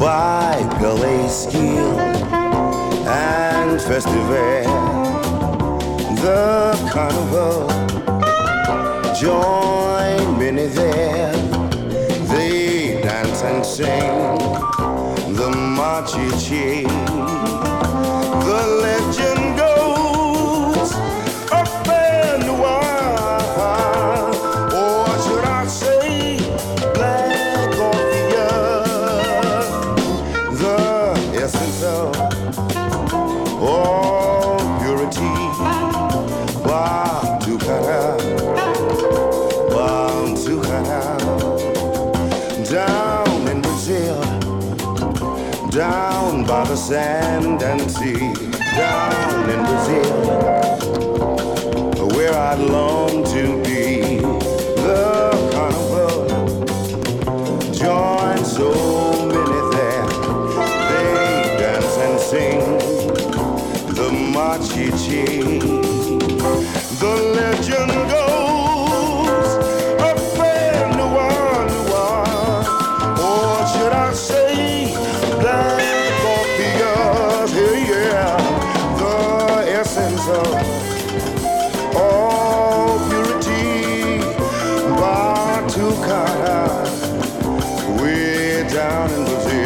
by Pelé Skill and Festival. The carnival, join many there. They dance and sing the Machichi. The legend goes up and wild, or should I say, Black Orpheus, the essence of all purity. Bound to cut out, down in Brazil, down by the sand and sea, down in Brazil, where I'd long to be. The carnival, join so many there. They dance and sing the Machichi. The legend goes up and wild, or should I say, Black Orpheus, yeah, the essence of all purity, Batucada, way down in Brazil.